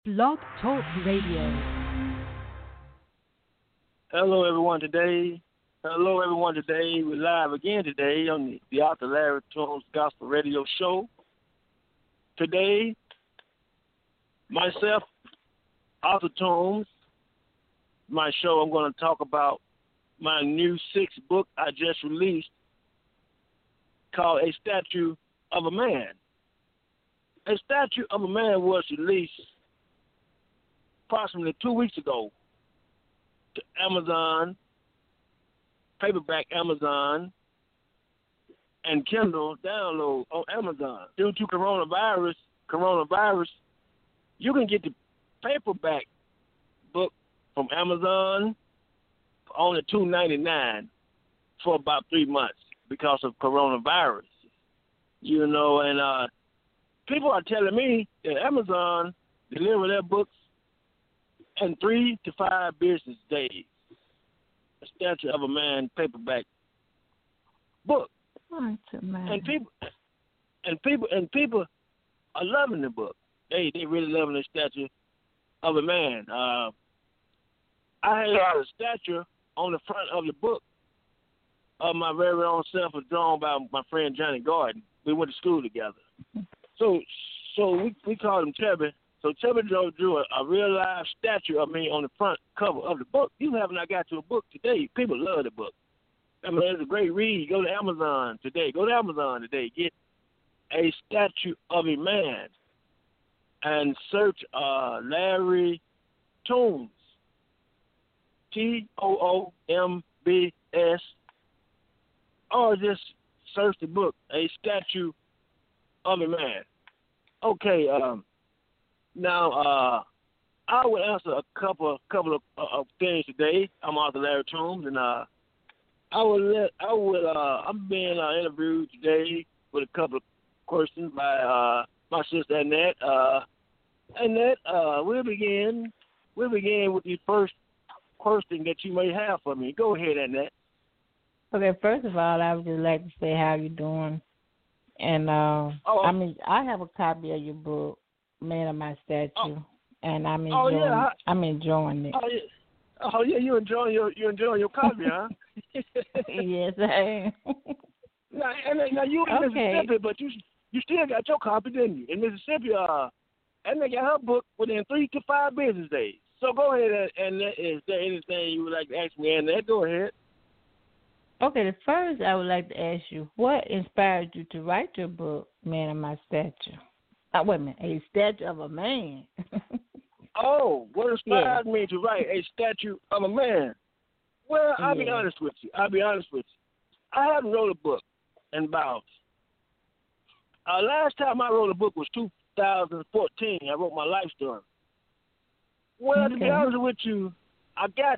Blog Talk Radio. Hello, everyone. We're live again today on the Arthur Larry Toombs Gospel Radio Show. Today, myself, Arthur Toombs, my show, I'm going to talk about my new sixth book I just released called A Statue of a Man. A Statue of a Man was released approximately 2 weeks ago to Amazon, paperback Amazon, and Kindle download on Amazon. Due to coronavirus, you can get the paperback book from Amazon for only $2.99 for about 3 months because of coronavirus. You know, and people are telling me that Amazon deliver their books in 3 to 5 business days. A Statue of a Man paperback book. And people are loving the book. They really loving the Statue of a Man. I had a statue on the front of the book of my very own self, was drawn by my friend Johnny Gordon. We went to school together. So we called him Chubby. So Chubby drew a real live statue of me on the front cover of the book. You have not got to a book today. People love the book. I mean, it's a great read. Go to Amazon today. Get A Statue of a Man and search Larry Toombs, Toombs, or just search the book, A Statue of a Man. Okay, now, I will answer a couple of things today. I'm Arthur Larry Toombs, and I'm being interviewed today with a couple of questions by my sister Annette. Annette, we'll begin with the first question that you may have for me. Go ahead, Annette. Okay, first of all, I would just like to say how you doing. And I have a copy of your book, Man of My Statue, and I'm enjoying it. Oh yeah, you enjoying your copy, huh? Yes, I am. Now you in Mississippi, but you still got your copy, didn't you? In Mississippi, and they got her book within 3 to 5 business days. So go ahead, and is there anything you would like to ask me? And go ahead. Okay, the first I would like to ask you, what inspired you to write your book, Man of My Statue? Wait a minute, A Statue of a Man. Oh, what inspired me to write A Statue of a Man? Well, I'll be honest with you. I haven't wrote a book in about. Last time I wrote a book was 2014. I wrote my life story. Well, to be honest with you, I got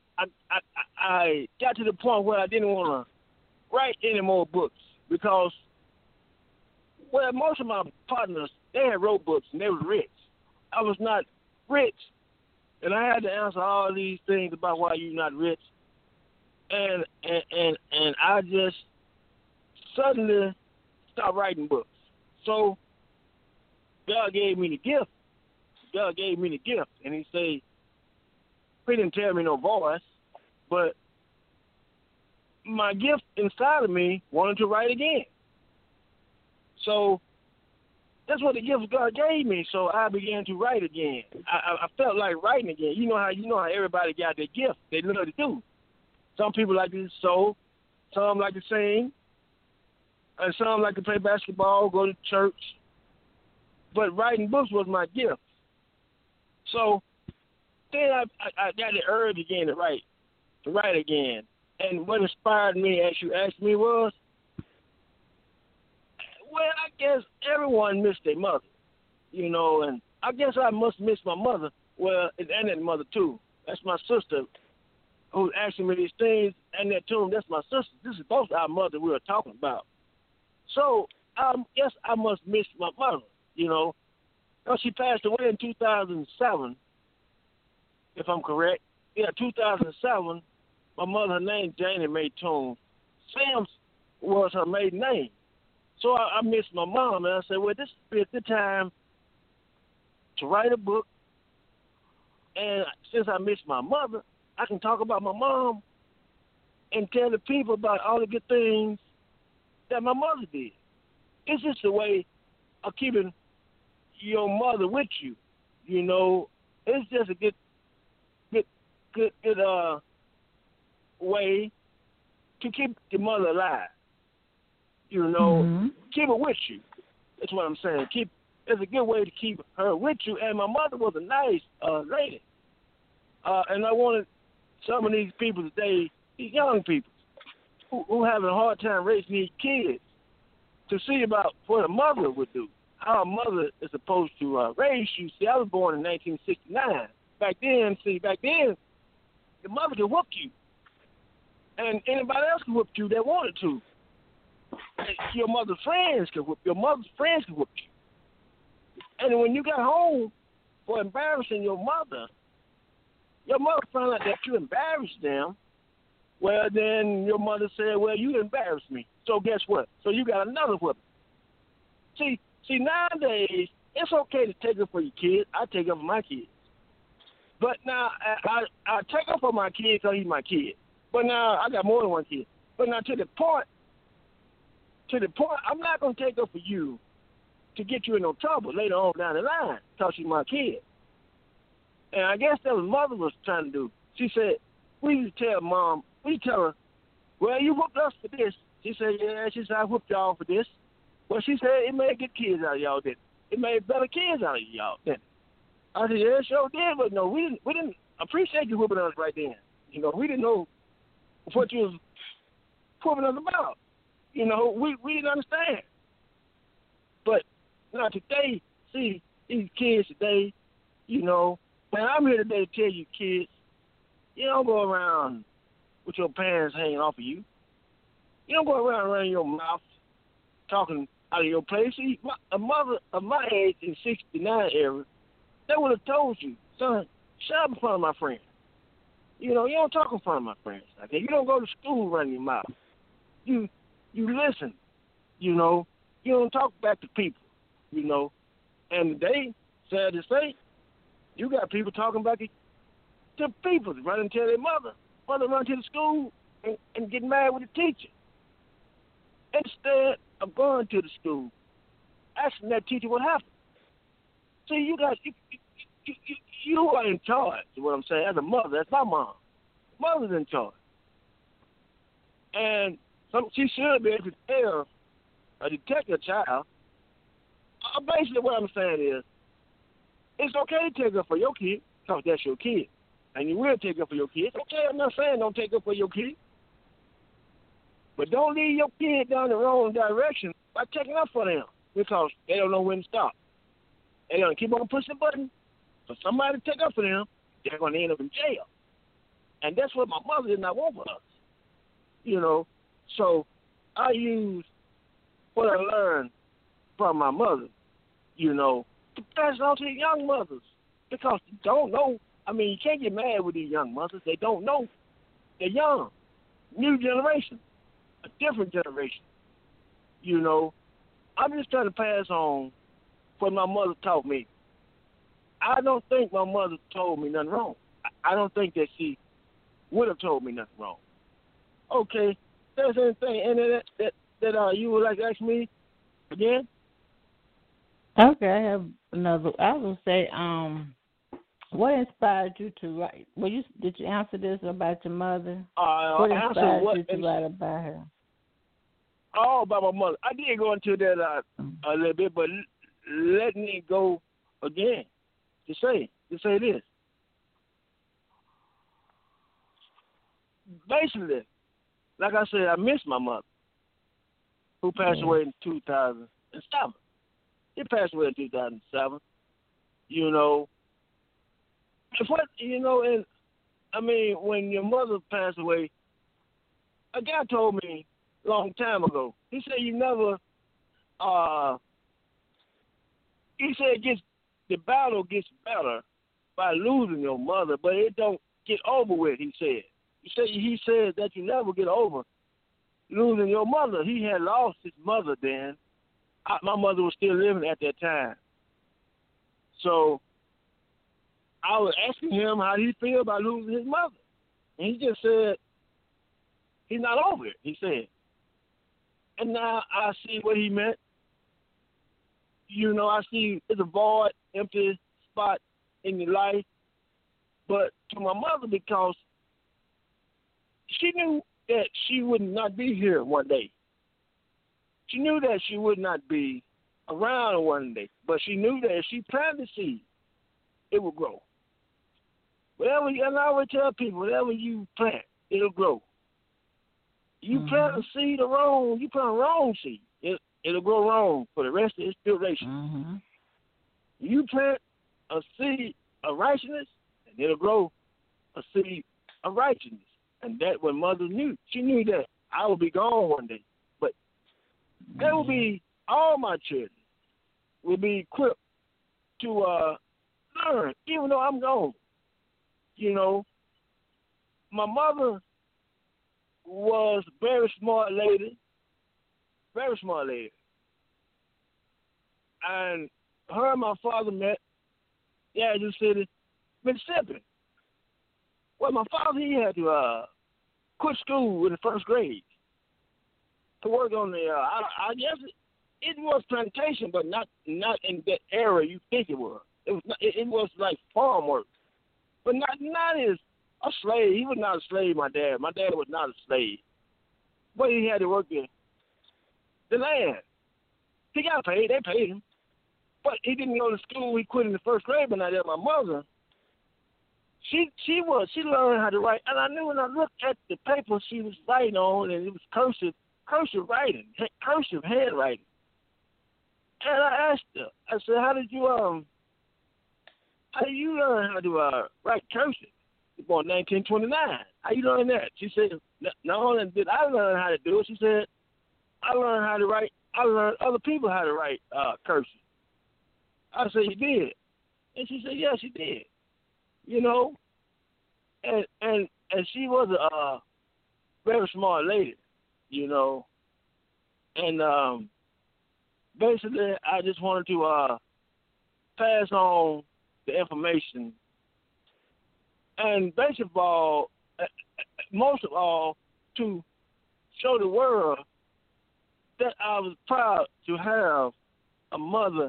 to the point where I didn't want to write any more books because, well, most of my partners, they had wrote books and they were rich. I was not rich, and I had to answer all these things about why you're not rich, and I just suddenly stopped writing books. So God gave me the gift. And He said, He didn't tell me no voice, but my gift inside of me wanted to write again. So that's what the gift God gave me. So I began to write again. I felt like writing again. You know how everybody got their gift. They know what to do. Some people like to sew, some like to sing, and some like to play basketball, go to church. But writing books was my gift. So then I got the urge again to write again. And what inspired me, as you asked me, was, well, I guess everyone missed their mother, and I guess I must miss my mother. Well, and Annette's mother, too. That's my sister who's asking me these things. Annette, too, that's my sister. This is both our mother we were talking about. So I guess I must miss my mother, She passed away in 2007, if I'm correct. Yeah, 2007. My mother, her name Janie Mae Toombs. Sam's was her maiden name. So I missed my mom, and I said, well, this would be a good time to write a book And since I miss my mother, I can talk about my mom and tell the people about all the good things that my mother did. It's just a way of keeping your mother with you. You know, it's just a good way to keep your mother alive. You know, keep her with you. That's what I'm saying. It's a good way to keep her with you. And my mother was a nice lady. And I wanted some of these people today, these young people, who having a hard time raising these kids, to see about what a mother would do, how a mother is supposed to raise you. See, I was born in 1969. Back then, the mother could whoop you. And anybody else could whoop you that wanted to. Your mother's friends could whoop you. Your mother's friends could whoop you. And when you got home for embarrassing your mother found out that you embarrassed them. Well, then your mother said, well, you embarrassed me. So guess what? So you got another whooping. See, nowadays, it's okay to take up for your kids. I take up for my kids. But now, I take up for my kids because he's my kid. But now, I got more than one kid. But now, to the point, I'm not going to take up for you to get you in no trouble later on down the line because she's my kid. And I guess that was mother was trying to do. She said, we tell her, well, you whooped us for this. She said, yeah. She said, I whooped y'all for this. Well, she said, it made good kids out of y'all, didn't it? It made better kids out of y'all, didn't it? I said, yeah, it sure did, but no, we didn't appreciate you whooping us right then. You know, we didn't know what you was whooping us about. You know, we didn't understand. But now today, see, these kids today, you know, man, I'm here today to tell you kids, you don't go around with your pants hanging off of you. You don't go around running your mouth talking out of your place. See, a mother of my age in 69 era, they would have told you, son, shut up in front of my friends. You know, you don't talk in front of my friends. Okay? You don't go to school running your mouth. You listen, you know. You don't talk back to people, you know. And today, sad to say, you got people talking back to people, running to their mother run to the school and get mad with the teacher. Instead of going to the school, asking that teacher what happened. See, you are in charge, is what I'm saying. As a mother, that's my mom. Mother's in charge. And she should be able to tell a detective child. Basically what I'm saying is, it's okay to take up for your kid, because that's your kid. And you will take up for your kid. It's okay, I'm not saying don't take up for your kid. But don't lead your kid down the wrong direction by taking up for them, because they don't know when to stop. They're going to keep on pushing the button for somebody to take up for them. They're going to end up in jail. And that's what my mother did not want for us. You know, so I use what I learned from my mother, you know, to pass it on to the young mothers. Because they don't know. I mean, you can't get mad with these young mothers. They don't know. They're young. New generation. A different generation. You know, I'm just trying to pass on what my mother taught me. I don't think my mother told me nothing wrong. I don't think that she would have told me nothing wrong. Okay, there's anything that you would like to ask me again? Okay, I have another. I will say, what inspired you to write? Did you answer this about your mother? What inspired you to write about her? Oh, about my mother. I did go into that a little bit, but let me go again to say this. Basically, like I said, I miss my mother, who passed away in 2007. She passed away in 2007. You know, and I mean, when your mother passed away, a guy told me a long time ago. He said you never. He said the battle gets better by losing your mother, but it don't get over with. He said that you never get over losing your mother. He had lost his mother then. My mother was still living at that time. So I was asking him how he feel about losing his mother. And he just said, he's not over it, he said. And now I see what he meant. I see it's a void, empty spot in your life. But to my mother, because she knew that she would not be here one day. She knew that she would not be around one day. But she knew that if she planted the seed, it would grow. And I always tell people, whatever you plant, it'll grow. You plant a seed wrong, you plant a wrong seed, it'll grow wrong for the rest of its duration. You plant a seed of righteousness, and it'll grow a seed of righteousness. And that's what Mother knew. She knew that I would be gone one day. But there will be, all my children will be equipped to learn, even though I'm gone. My mother was a very smart lady. And her and my father met in Yazoo City, Mississippi. Well, my father, he had to quit school in the first grade to work on the, I guess it was plantation, but not in that era you think it was. It was like farm work. But not as a slave. He was not a slave, my dad. My dad was not a slave. But he had to work the land. He got paid. They paid him. But he didn't go to school. He quit in the first grade. But now that my mother, she learned how to write. And I knew when I looked at the paper she was writing on, and it was cursive writing, cursive handwriting. And I asked her, I said, how did you learn how to write cursive? You born 1929. How you learn that? She said, not only did I learn how to do it, she said, I learned how to write. I learned other people how to write cursive. I said, you did? And she said, yes, she did. And she was a very smart lady, And basically, I just wanted to pass on the information. And most of all, to show the world that I was proud to have a mother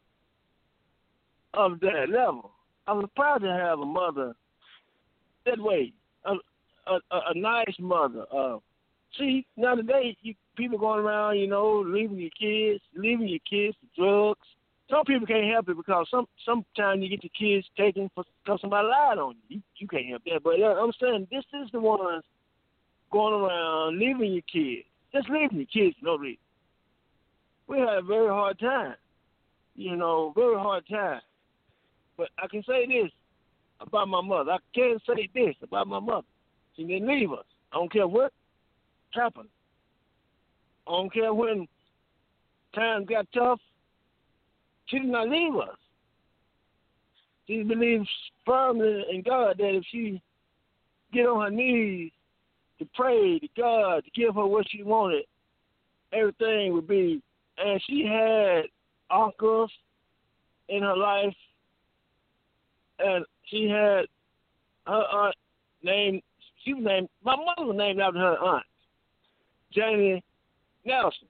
of that level. I was proud to have a mother that way, a nice mother. See, now today, people going around, leaving your kids to drugs. Some people can't help it because sometimes you get your kids taken because somebody lied on you. You can't help that. But I'm saying this is the ones going around leaving your kids. Just leaving your kids for no reason. We had a very hard time. Very hard time. But I can say this about my mother. I can say this about my mother. She didn't leave us. I don't care what happened. I don't care when times got tough. She did not leave us. She believed firmly in God that if she get on her knees to pray to God to give her what she wanted, everything would be. And she had uncles in her life, and she had her aunt named. My mother was named after her aunt, Janie Nelson.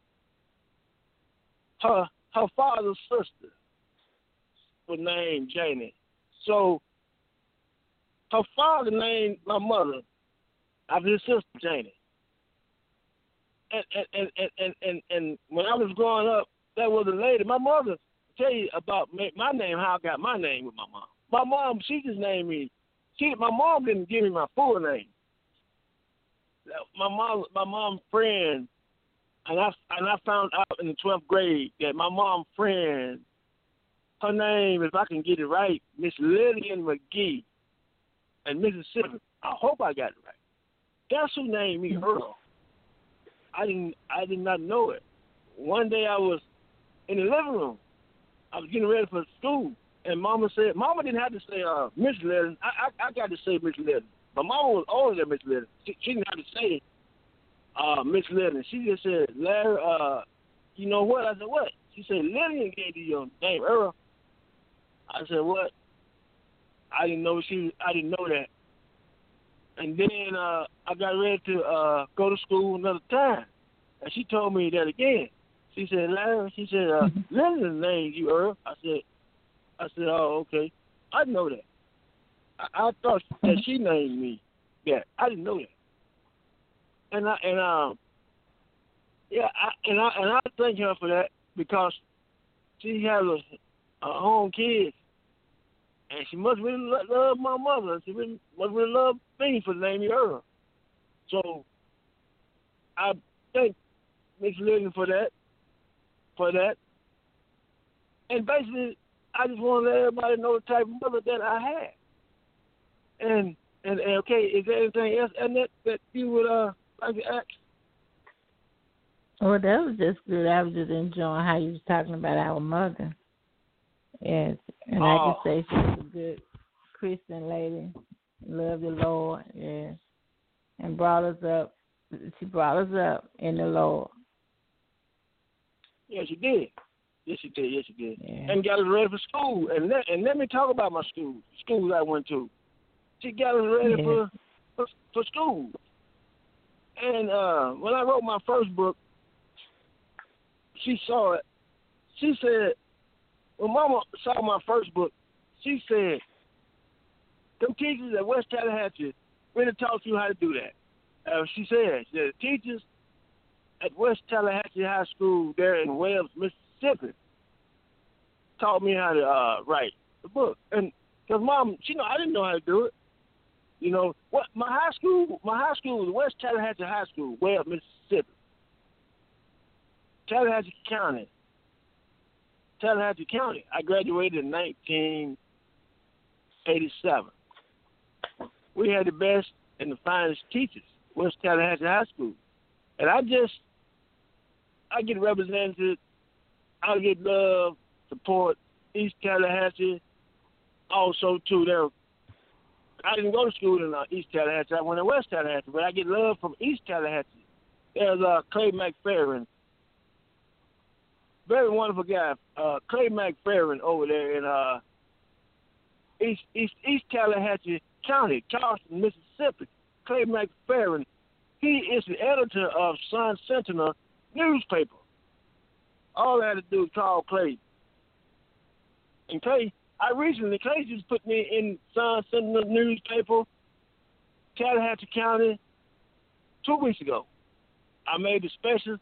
Her father's sister was named Janie. So her father named my mother after his sister Janie. And when I was growing up, that was a lady. My mother tell you about my name, how I got my name with my mom. My mom, she just named me. My mom didn't give me my full name. My mom's friend. And I found out in the 12th grade that my mom's friend, her name, if I can get it right, Miss Lillian McGee in Mississippi. I hope I got it right. That's who named me Earl. I did not know it. One day I was in the living room. I was getting ready for school, and Mama didn't have to say Miss Lillian. I got to say Miss Lillian. But Mama was older than Miss Lillian. She didn't have to say Miss Lillian. She just said, Larry, you know what? I said, what? She said, Lillian gave you your name, Earl. I said, what? I didn't know that. And then I got ready to go to school another time, and she told me that again. She said, Larry, Linda named you Earl. I said, oh, okay. I know that. I thought that she named me that. I didn't know that. And I thank her for that because she has a home kid, and she must really love my mother. She must really love me for naming Earl. So I thank Miss Lillian for that. And basically, I just want to let everybody know the type of mother that I had. And okay, is there anything else, Annette, that you would like to ask? Well, that was just good. I was just enjoying how you was talking about our mother. Yes, and I can say she was a good Christian lady, loved the Lord, yes, and brought us up. She brought us up in the Lord. Yes, she did. Yes, she did. Yeah. And got us ready for school. And let me talk about my schools I went to. She got us ready for school. And when I wrote my first book, she saw it. She said, when Mama saw my first book, she said, them teachers at West Tallahatchie really taught you how to do that. She said, the teachers at West Tallahatchie High School there in Wells, Mississippi, taught me how to write the book. And because Mom, I didn't know how to do it. You know, my high school was West Tallahatchie High School, Wells, Mississippi. Tallahatchie County. I graduated in 1987. We had the best and the finest teachers, West Tallahatchie High School. And I get represented, I get love, support, East Tallahatchie, also too. I didn't go to school in East Tallahatchie. I went to West Tallahatchie, but I get love from East Tallahatchie. There's Clay McFerrin, very wonderful guy. Clay McFerrin over there in East Tallahatchie County, Charleston, Mississippi. Clay McFerrin, he is the editor of Sun Sentinel newspaper. All I had to do was call Clay. And Clay just put me in Sun Sentinel newspaper, Tallahatchie County, 2 weeks ago. I made the special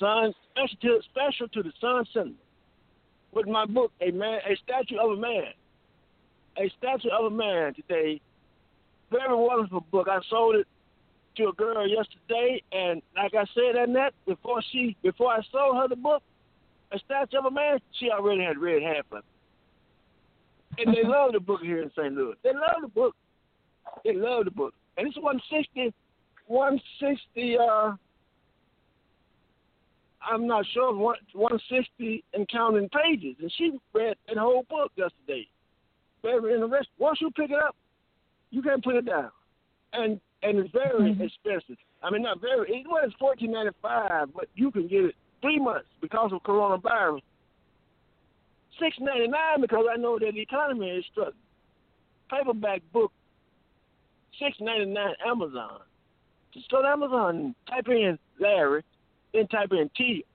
to the Sun Sentinel with my book, A Statue of a Man. A Statue of a Man today. Very wonderful book. I sold it to a girl yesterday, and like I said, Annette, before I sold her the book, A Statue of a Man, she already had read half of it. And they love the book here in St. Louis. They love the book. And it's 160, I'm not sure, 160 and counting pages. And she read that whole book yesterday. Very interesting. Once you pick it up, you can't put it down. And it's very expensive. I mean, not very. It was $14.95, but you can get it 3 months because of coronavirus. $6.99 because I know that the economy is struggling. Paperback book, $6.99 Amazon. Just go to Amazon, type in Larry, then type in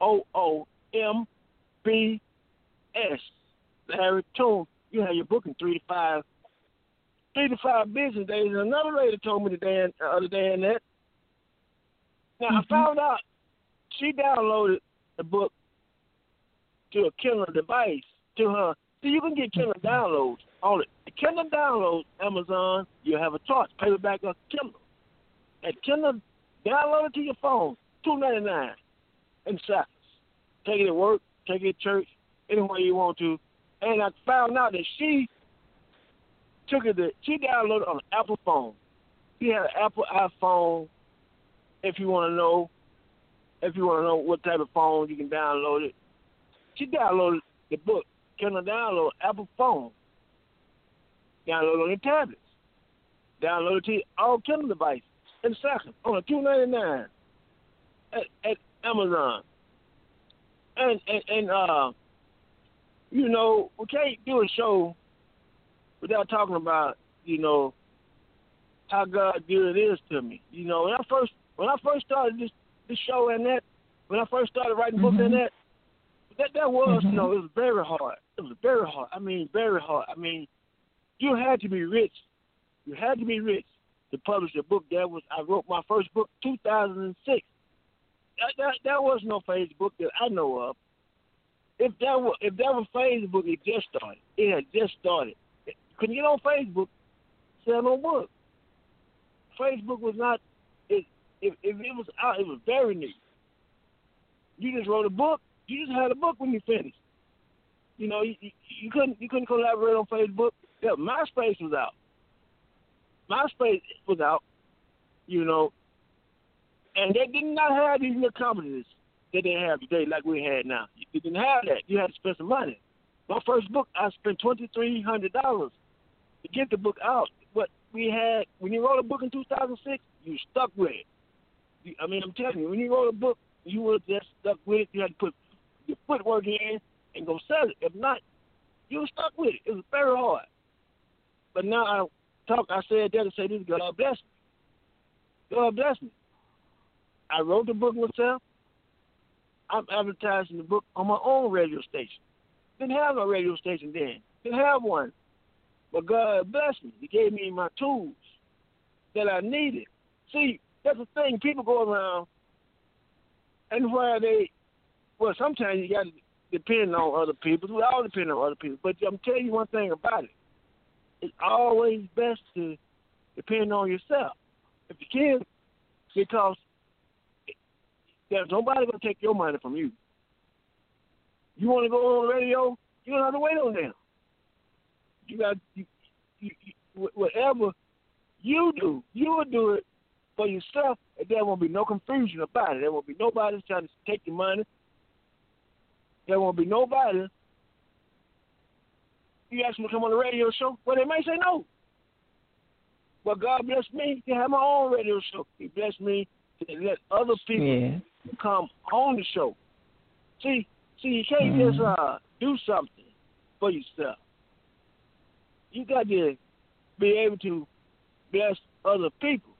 TOOMBS, Larry Toom. You have your book in 3 to 5 business days. And another lady told me the other day in that. Now, I found out she downloaded the book to a Kindle device to her. So you can get Kindle downloads on it. The Kindle downloads, Amazon, you have a choice, paperback or Kindle. And Kindle, download it to your phone, $2.99 in seconds. Take it to work, take it to church, anywhere you want to. And I found out that she downloaded on an Apple phone. She had an Apple iPhone. If you want to know what type of phone, you can download it. She downloaded the book, Kindle download, Apple phone. Download on your tablets. Download it to all Kindle devices in seconds on a $2.99 at Amazon. And you know, we can't do a show without talking about how God good is to me. When I first started this show and that, when I first started writing books and that was, it was very hard. It was very hard. I mean, very hard. I mean, you had to be rich. You had to be rich to publish a book. I wrote my first book 2006. That was no Facebook that I know of. If that was Facebook, it just started. It had just started. You couldn't get on Facebook, sell no book. Facebook was not. If it was out, it was very new. You just wrote a book. You just had a book when you finished. You couldn't collaborate on Facebook. Yeah, MySpace was out. MySpace was out. And they did not have these little companies that they have today like we had now. You didn't have that. You had to spend some money. My first book, I spent $2,300 to get the book out. But when you wrote a book in 2006, you stuck with it. I'm telling you, when you wrote a book, you would have just stuck with it. You had to put your footwork in and go sell it. If not, you were stuck with it. It was very hard. But now I said that to say this, God bless me. God bless me. I wrote the book myself. I'm advertising the book on my own radio station. Didn't have a radio station then. Didn't have one. But God blessed me. He gave me my tools that I needed. See, that's the thing. People go around and sometimes you got to depend on other people. We all depend on other people. But I'm telling you one thing about it. It's always best to depend on yourself if you can, because there's nobody going to take your money from you. You want to go on the radio, you don't have to wait on them. You got whatever you do, you will do it for yourself, and there won't be no confusion about it. There won't be nobody trying to take your money. There won't be nobody. You ask them to come on the radio show, well, they may say no. But God blessed me to have my own radio show. He blessed me to let other people come on the show. See, you can't just do something for yourself. You got to be able to bless other people.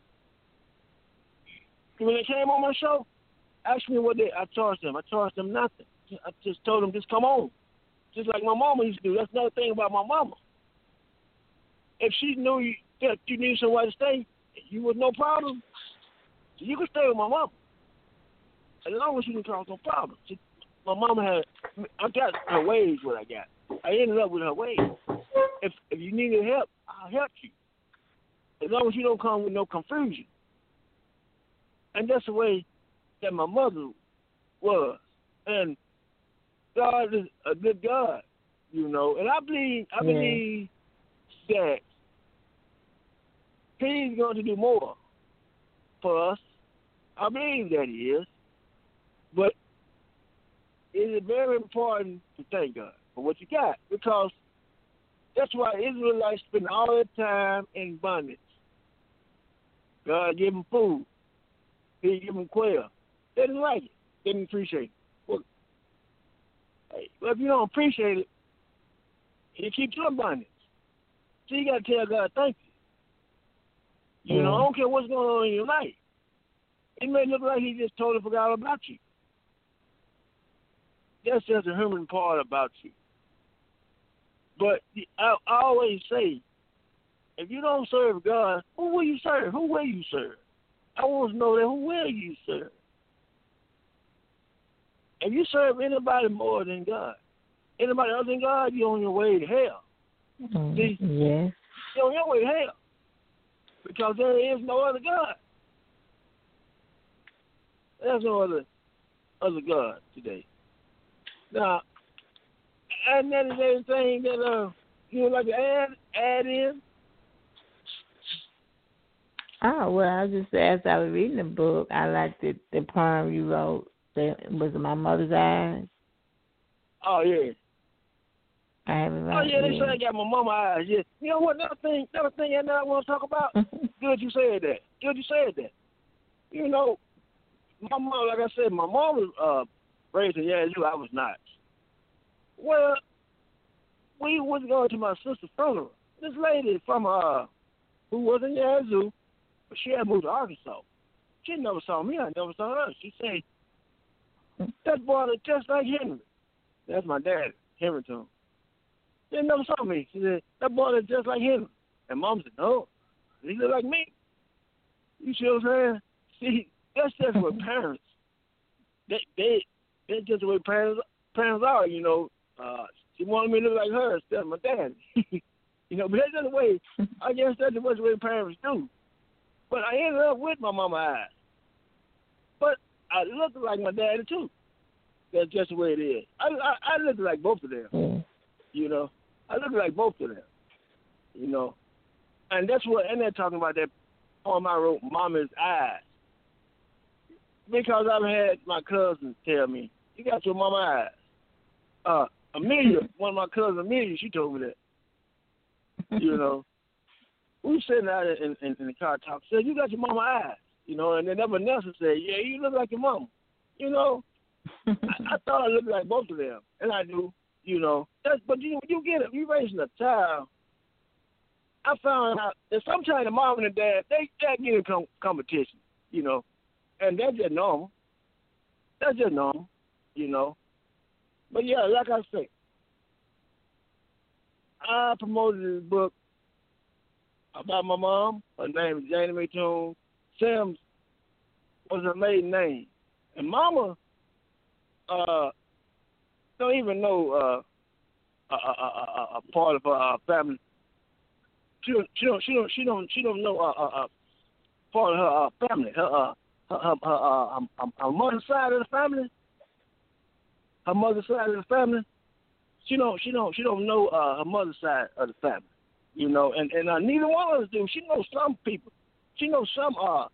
When they came on my show, asked me what I charged them. I charged them nothing. I just told them, just come on. Just like my mama used to do. That's another thing about my mama. If she knew that you needed somewhere to stay, you was no problem. You could stay with my mama. As long as you can cause no problem. My mama I got her ways what I got. I ended up with her ways. If you needed help, I'll help you. As long as you don't come with no confusion. And that's the way that my mother was. And God is a good God, And I believe that He's going to do more for us. I believe that He is. But it is very important to thank God for what you got, because that's why Israelites spend all their time in bondage. God gave them food. He gave them quail. They didn't like it. They didn't appreciate it. Well, if you don't appreciate it, it keeps you in bondage. So you got to tell God thank you. I don't care what's going on in your life. It may look like He just totally forgot about you. That's just a human part about you. But I always say, if you don't serve God, who will you serve? Who will you serve? I want to know that. Who will you serve? If you serve anybody more than God, anybody other than God, you're on your way to hell. See? Yes. You're on your way to hell. Because there is no other God. There's no other God today. Now, and that is anything that you would like to add in? Oh, well, I just, as I was reading the book, I liked the poem you wrote. That was My Mother's Eyes. Oh, yeah. I haven't read. Oh, yeah, they say I got my mama's eyes. Yeah. You know what? Another thing I want to talk about? Good you said that. My mom, like I said, my mom was raised in Yazoo. I was not. Well, we was going to my sister's funeral. this lady from who was in Yazoo, but she had moved to Arkansas. She never saw me. I never saw her. She said, that boy is just like Henry. That's my dad, Henry Tune. She never saw me. She said, that boy is just like Henry. And Mom said, no, he look like me. You see what I'm saying? See, that's just what parents, that's just the way parents are, you know. She wanted me to look like her instead of my dad. You know, but that's just the way, I guess that's the way parents do. But I ended up with my mama eyes. But I look like my daddy, too. That's just the way it is. I look like both of them, you know. I look like both of them, you know. And that's what, and they're talking about that poem I wrote, Mama's Eyes. Because I've had my cousins tell me, you got your mama eyes. Amelia, one of my cousins, Amelia, she told me that. You know. We were sitting out in the car talking, said, you got your mama eyes. You know, and then Vanessa said, yeah, you look like your mama. You know. I thought I looked like both of them. And I do, you know. But you get it, you raising a child. I found out that sometimes the mom and the dad, they get in competition, you know. And that's just normal. That's just normal, you know. But, yeah, like I say, I promoted this book about my mom. Her name is Janie Mae Tune. Sims was her maiden name. And Mama don't even know a part of her family. She don't know part of her family. Her mother's side of the family. Her mother's side of the family. She don't know her mother's side of the family. You know, and neither one of us do. She knows some people. She knows some of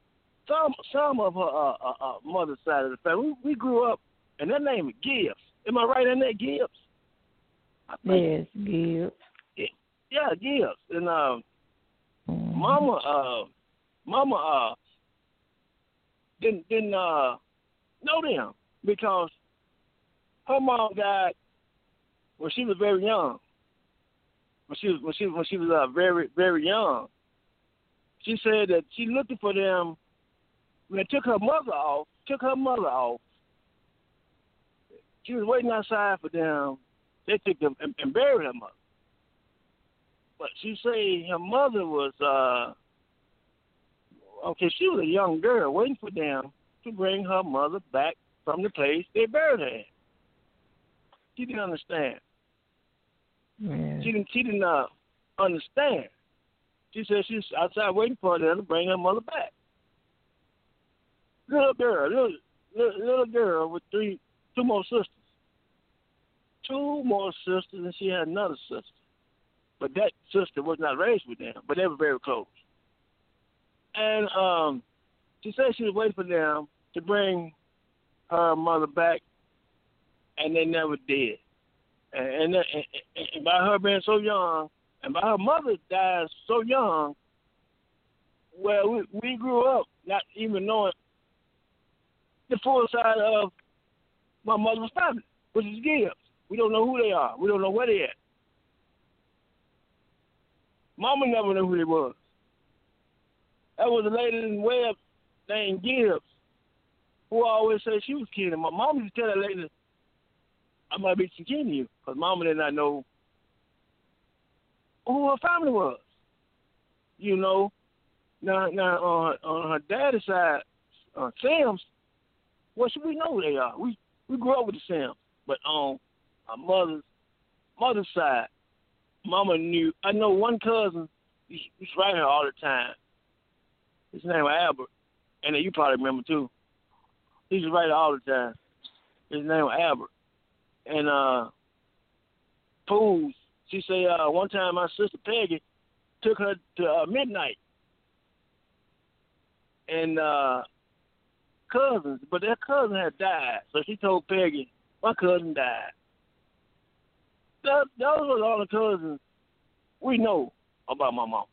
her mother's side of the family. We grew up, and that name is Gibbs. Am I right in that, Gibbs? Yes, Gibbs. Yeah, Gibbs. And Mama didn't know them because her mom died when she was very young. When she was very, very young. She said that she looking for them when they took her mother off. She was waiting outside for them. They took them and buried her mother. But she said her mother was she was a young girl waiting for them to bring her mother back from the place they buried her at. She didn't understand. Yeah. She didn't understand. She said she's outside waiting for them to bring her mother back. Little girl with two more sisters. Two more sisters, and she had another sister. But that sister was not raised with them, but they were very close. And she said she was waiting for them to bring her mother back, and they never did. And by her being so young, and by her mother dying so young, well, we grew up not even knowing the full side of my mother's family, which is Gibbs. We don't know who they are. We don't know where they at. Mama never knew who they was. That was a lady in Webb named Gibbs who always said she was kin. And my mama used to tell that lady, I might be some kin to you, because Mama did not know who her family was. You know, now on her daddy's side, Sims, well, we know who they are. We grew up with the Sims, but on our mother's side, Mama knew. I know one cousin. He's right here all the time. His name was Albert, and you probably remember too. He's right all the time. His name was Albert. And Pools, she said one time my sister Peggy took her to midnight. And cousins, but their cousin had died. So she told Peggy, my cousin died. Those were all the cousins we know about my mom.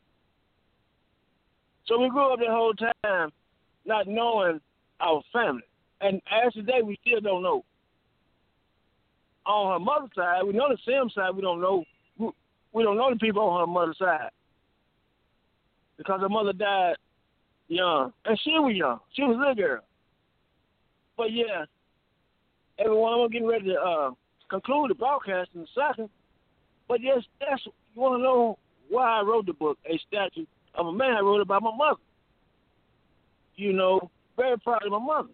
So we grew up the whole time not knowing our family. And as today, we still don't know. On her mother's side, we know the Sims side, we don't know who we don't know the people on her mother's side because her mother died young, and she was young. She was a little girl. But yeah, everyone, I'm getting ready to conclude the broadcast in a second. But yes, you want to know why I wrote the book, A Statue of a Man. I wrote about my mother. You know, very proud of my mother.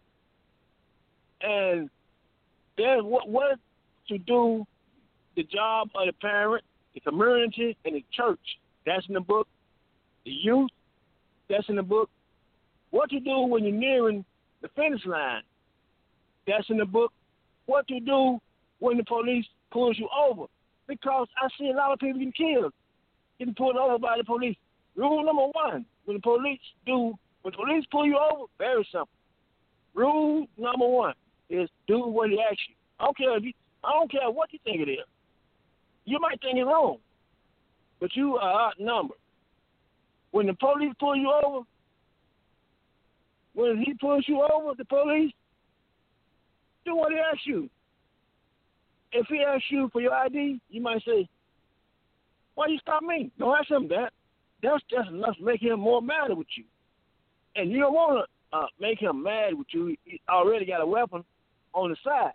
And then what to do, the job of the parent, the community, and the church. That's in the book. The youth, that's in the book. What to do when you're nearing the finish line, that's in the book. What to do when the police pulls you over. Because I see a lot of people getting killed, getting pulled over by the police. Rule number one, when the police pull you over, very simple. Rule number one is do what he asks you. I don't care what you think it is. You might think it's wrong, but you are outnumbered. When the police pull you over, when he pulls you over, the police, do what he asks you. If he asks you for your ID, you might say, why you stop me? Don't ask him that. That's just enough to make him more mad with you. And you don't want to make him mad with you. He already got a weapon on the side.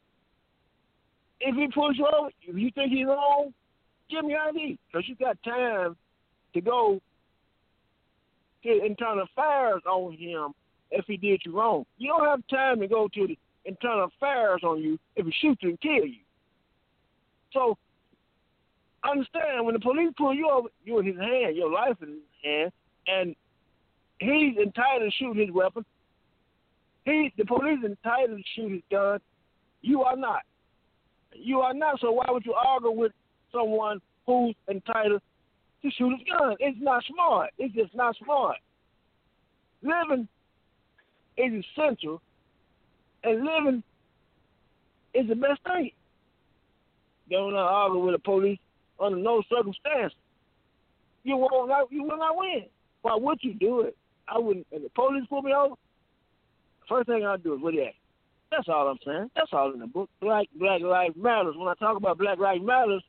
If he pulls you over, if you think he's wrong, give him your ID. Because you got time to go to internal affairs on him if he did you wrong. You don't have time to go to the internal affairs on you if he shoots you and kill you. So, understand, when the police pull you over, you're in his hand, your life is in his hand, and he's entitled to shoot his weapon. The police is entitled to shoot his gun. You are not. You are not, so why would you argue with someone who's entitled to shoot his gun? It's not smart. It's just not smart. Living is essential, and living is the best thing. Don't argue with the police under no circumstances. You will not win. Why would you do it? I wouldn't. If the police pull me over, first thing I'll do is what he asked. That's all I'm saying. That's all in the book. Black Lives Matters. When I talk about Black Lives Matters,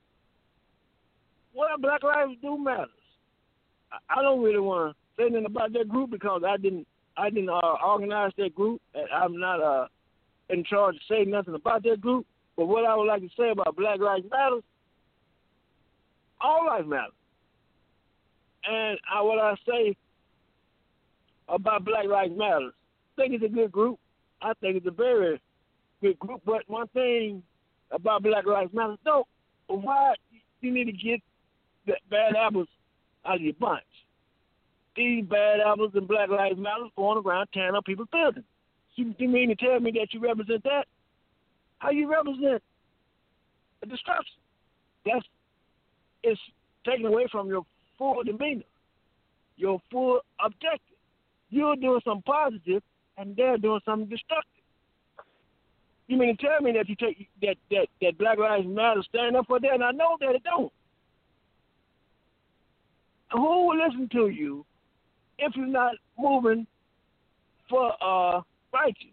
what Black Lives do matters. I don't really want to say anything about that group because I didn't organize that group, and I'm not in charge to say nothing about that group. But what I would like to say about Black Lives Matters, all lives matter. And what I say about Black Lives Matters, I think it's a good group. I think it's a very good group. But one thing about Black Lives Matter, why you need to get the bad apples out of your bunch. These bad apples and Black Lives Matter going around tearing up people's buildings. You mean to tell me that you represent that? How you represent the destruction? It's taken away from your full demeanor, your full objective. You're doing something positive, and they're doing something destructive. You mean to tell me that you take that Black Lives Matter stand up for that? And I know that it don't. Who will listen to you if you're not moving for righteous?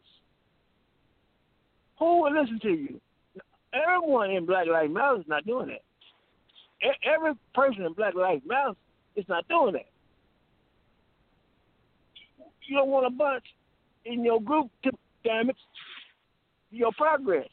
Who will listen to you? Everyone in Black Lives Matter is not doing that. Every person in Black Lives Matter is not doing that. You don't want a bunch in your group to damage your progress.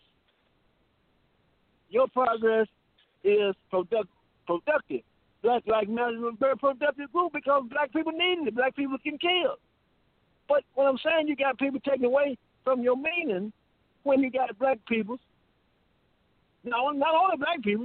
Your progress is productive. Black Lives Matter is a very productive group because black people need it. Black people can kill. But what I'm saying, you got people taking away from your meaning when you got black people. Not only black people.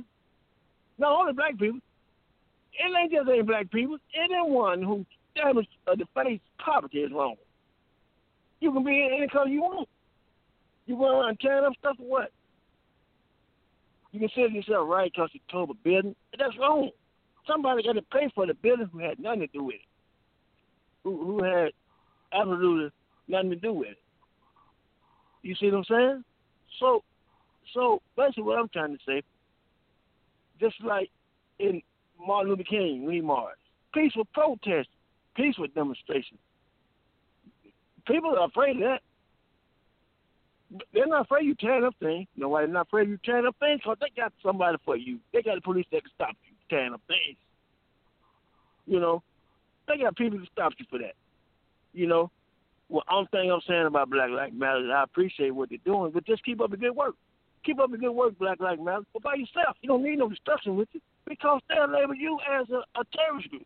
It ain't just any black people. Anyone who damages the face poverty is wrong. You can be in any color you want. You go around tearing up stuff or what? You consider yourself right because you told a building. That's wrong. Somebody got to pay for the building who had nothing to do with it. Who had absolutely nothing to do with it. You see what I'm saying? So basically what I'm trying to say, just like in Martin Luther King when he marched, peaceful protest, peaceful demonstration. People are afraid of that. they're not afraid you tearing up things. You know why they're not afraid you tearing up things? Because they got somebody for you. They got the police that can stop you tearing up things. You know, they got people to stop you for that. You know, well, only thing I'm saying about Black Lives Matter is I appreciate what they're doing, but just keep up the good work. Keep up the good work, Black Lives Matter. But by yourself, you don't need no destruction with you because they'll label you as a terrorist group.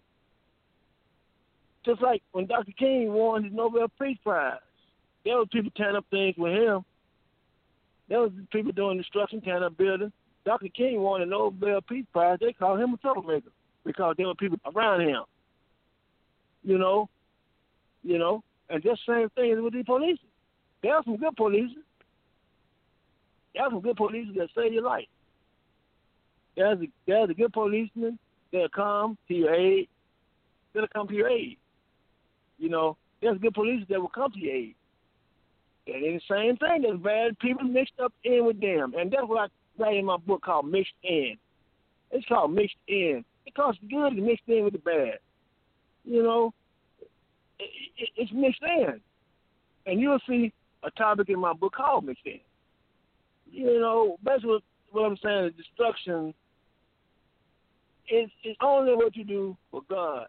Just like when Dr. King won his Nobel Peace Prize, there were people tearing up things with him. There was people doing destruction, tearing up buildings. Dr. King won the Nobel Peace Prize. They called him a troublemaker because there were people around him. You know, and just same thing with the police. There are some good police. There are some good police that save your life. There's a good policeman that'll come to your aid. That'll come to your aid. You know, there's good police that will come to your aid. And it's the same thing. There's bad people mixed up in with them. And that's what I write in my book called Mixed In. It's called Mixed In. Because the good is mixed in with the bad. You know, it's mixed in. And you'll see a topic in my book called Mixed In. You know, basically what I'm saying is destruction is only what you do for God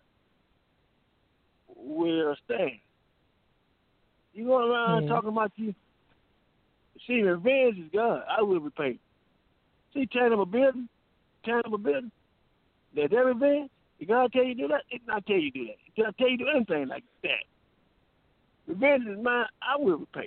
will stand. You going around talking about you. See, revenge is God. I will repay. See, tearing up a building. There's that revenge. Did God tell you to do that? It did not tell you to do that. It did not tell you to do anything like that. Revenge is mine. I will repay.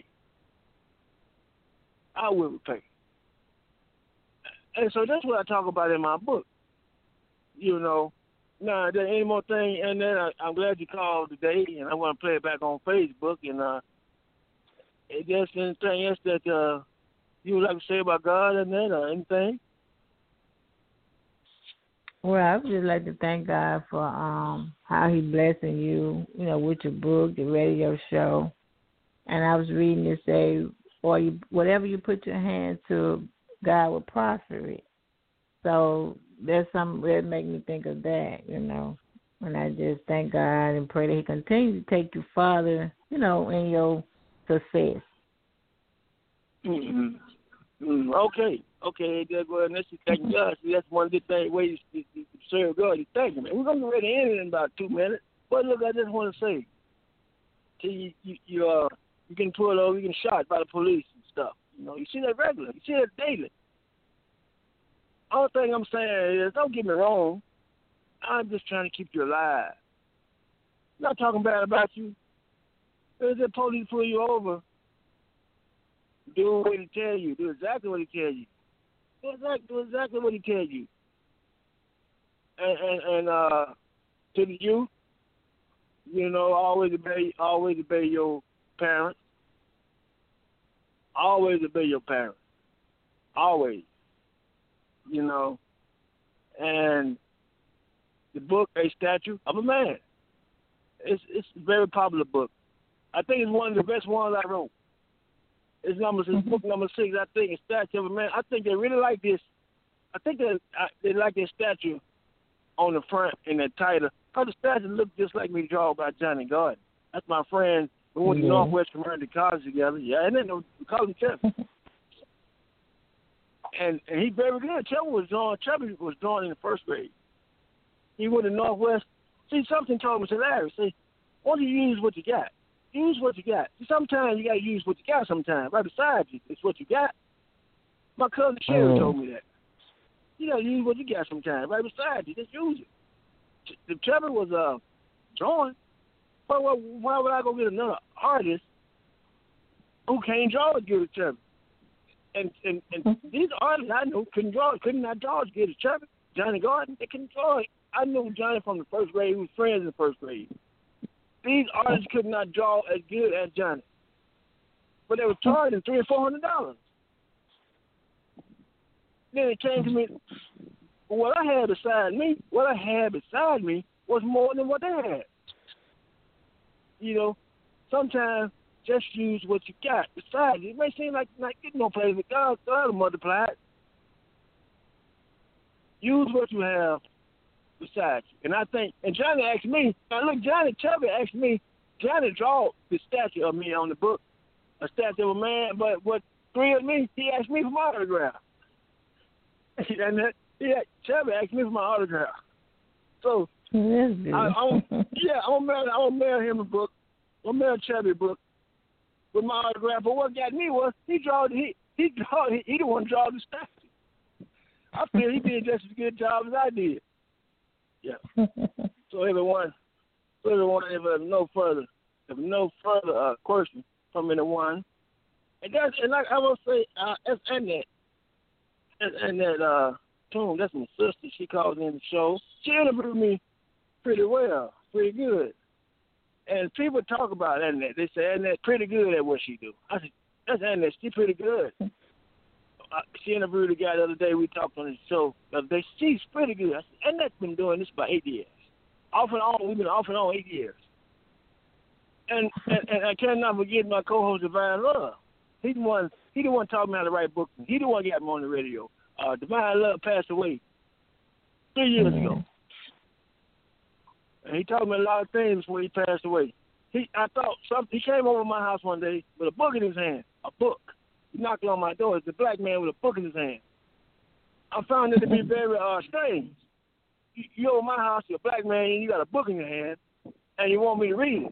I will repay. And so that's what I talk about in my book. You know, now, there any more thing, and then I'm glad you called today, and I want to play it back on Facebook, and is there anything else that you would like to say about God and that, or anything? Well, I would just like to thank God for how He blessing you, you know, with your book, the radio show, and I was reading it say, or you, whatever you put your hand to, God will prosper it. So there's something that make me think of that, you know. And I just thank God and pray that He continues to take you farther, you know, in your success. Okay. Just go ahead and let's just thank God. See, that's one good thing ways to serve God. You thank Him. We're going to be ready to end in about 2 minutes. But look, I just want to say, you can pull over, you can shot by the police and stuff. You know, you see that regular. You see that daily. All thing I'm saying is, don't get me wrong, I'm just trying to keep you alive. I'm not talking bad about you. If the police pull you over, do what he tell you. Do exactly what he tell you. Do exactly what he tell you. And to the youth, you know, always obey your parents. Always obey your parents. Always. You know, and the book, A Statue of a Man. It's a very popular book. I think it's one of the best ones I wrote. It's book number 6. I think it's Statue of a Man. I think they really like this. I think they like this statue on the front in the title. Because the statue looked just like me drawn by Johnny Garden. That's my friend. We went to Northwest Community College together. Yeah, and then we called him Chubby. And he's very good. Chubby was drawn in the first grade. He went to Northwest. See, something told me, Larry, see, why don't you use what you got? Use what you got. See, sometimes you got to use what you got sometimes. Right beside you, it's what you got. My cousin Sherry told me that. You got to use what you got sometimes. Right beside you, just use it. The Chubby was drawing. Why would I go get another artist who can't draw as good as Chubby? And these artists I know couldn't not draw as good as Chubby. Johnny Garden, they couldn't draw it. I knew Johnny from the first grade. We were friends in the first grade. These artists could not draw as good as Johnny. But they were charging $300 or $400. Then it came to me, what I had beside me was more than what they had. You know, sometimes just use what you got. Besides, it may seem like not getting no place, but God will multiply it. Use what you have beside you. And I think, and Johnny asked me, now look, Johnny Chubby asked me, Johnny draw the statue of me on the book. a statue of a man, but what thrilled me, he asked me for my autograph. And Chubby asked me for my autograph. So I'm gonna mail him a book. I'm gonna mail Chubby a book with my autograph. But what got me was he the one who drawed the statue. I feel he did just as good a job as I did. Yeah. So everyone, if no further question from anyone, and like I will say, and that Tune, that's my sister. She calls in the show. She interviewed me pretty well, pretty good. And people talk about Annette. They say Annette pretty good at what she do. I said, that's Annette. She pretty good. She interviewed a guy the other day. We talked on the show the other day. She's pretty good. I said, Annette's been doing this for 8 years. Off and on. We've been off and on 8 years. And I cannot forget my co-host Divine Love. He the one taught me how to write books. He the one got me on the radio. Divine Love passed away 3 years ago. And he taught me a lot of things before he passed away. He came over to my house one day with a book in his hand, a book. He knocked on my door. It's a black man with a book in his hand. I found it to be very strange. You over my house, you're a black man, and you got a book in your hand, and you want me to read it.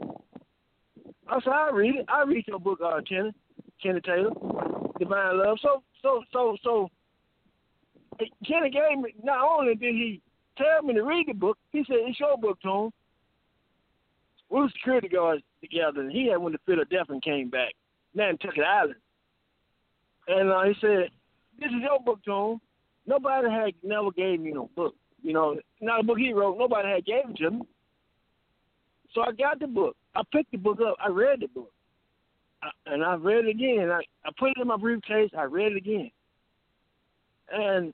I said, I'll read it. I'll read your book, Kenny Taylor, Divine Love. So Kenny gave me, not only did he tell me to read the book, he said, it's your book, Tone. We were security guards together, and he had went to Philadelphia and came back, Nantucket Island. And he said, this is your book, Tone. Nobody had never gave me no book. You know, not a book he wrote. Nobody had gave it to me. So I got the book. I picked the book up. I read the book. And I read it again. I put it in my briefcase. I read it again. And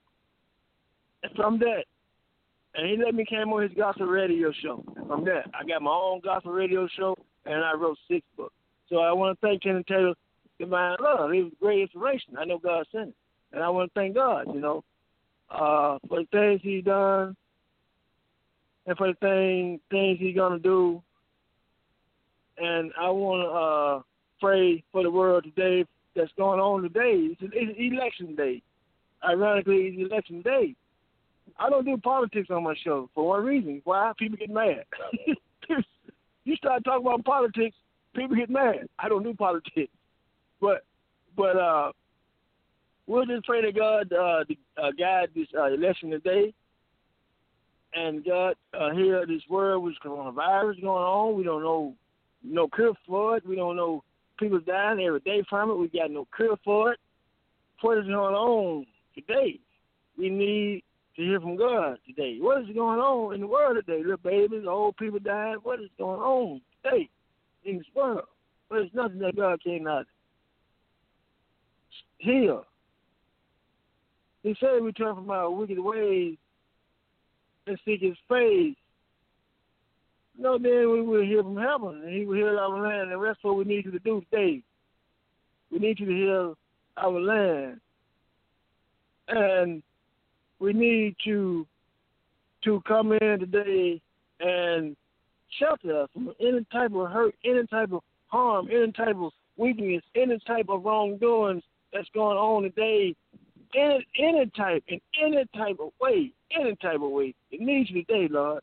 from that, and he let me come on his gospel radio show. And from that, I got my own gospel radio show, and I wrote 6 books. So I want to thank Kenny Taylor, Divine Love. He was a great inspiration. I know God sent it. And I want to thank God, for the things he's done and for the things he's going to do. And I want to pray for the world today that's going on today. It's election day. Ironically, it's election day. I don't do politics on my show for one reason. Why? People get mad. You start talking about politics, people get mad. I don't do politics. But we'll just pray to God to guide this election today. And God, here this world with coronavirus going on, we don't know no cure for it. We don't know people dying every day from it. We got no cure for it. What is going on today? We need to hear from God today. What is going on in the world today? Little babies, old people dying. What is going on today in this world? But it's nothing that God cannot heal. He said we turn from our wicked ways and seek his face. No, then we will hear from heaven, and he will heal our land, and that's what we need you to do today. We need you to heal our land. And we need you to come in today and shelter us from any type of hurt, any type of harm, any type of weakness, any type of wrongdoings that's going on today, in any type of way. It needs you today, Lord.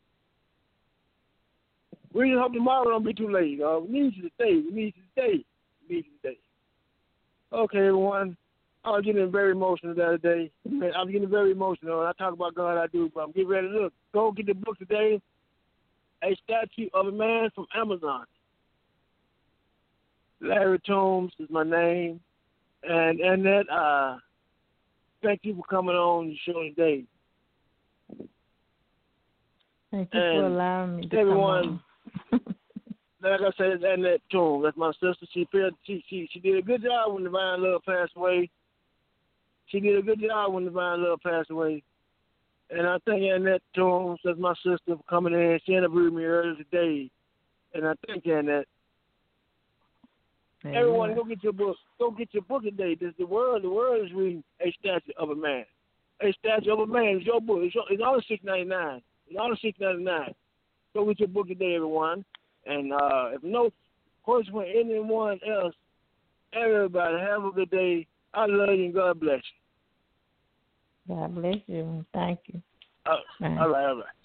We just hope tomorrow don't be too late, Lord. We need you today. Okay, everyone. I was getting very emotional the other day. I'm getting very emotional. When I talk about God, I do, but I'm getting ready to look. Go get the book today, A Statue of a Man from Amazon. Larry Toombs is my name. And that, thank you for coming on the show today. Thank you for allowing me to everyone, come on. Like I said, it's Annette Toombs. That's my sister. She did a good job when Divine Love passed away. And I thank Annette Toombs, that's my sister, for coming in. She interviewed me earlier today. And I thank Annette. Amen. Everyone, go get your book. Go get your book today. The world is reading A Statue of a Man. A Statue of a Man is your book. It's only $6.99. Go get your book today, everyone. And if no question for anyone else, Everybody have a good day. I love you and God bless you. God bless you. Thank you. All right.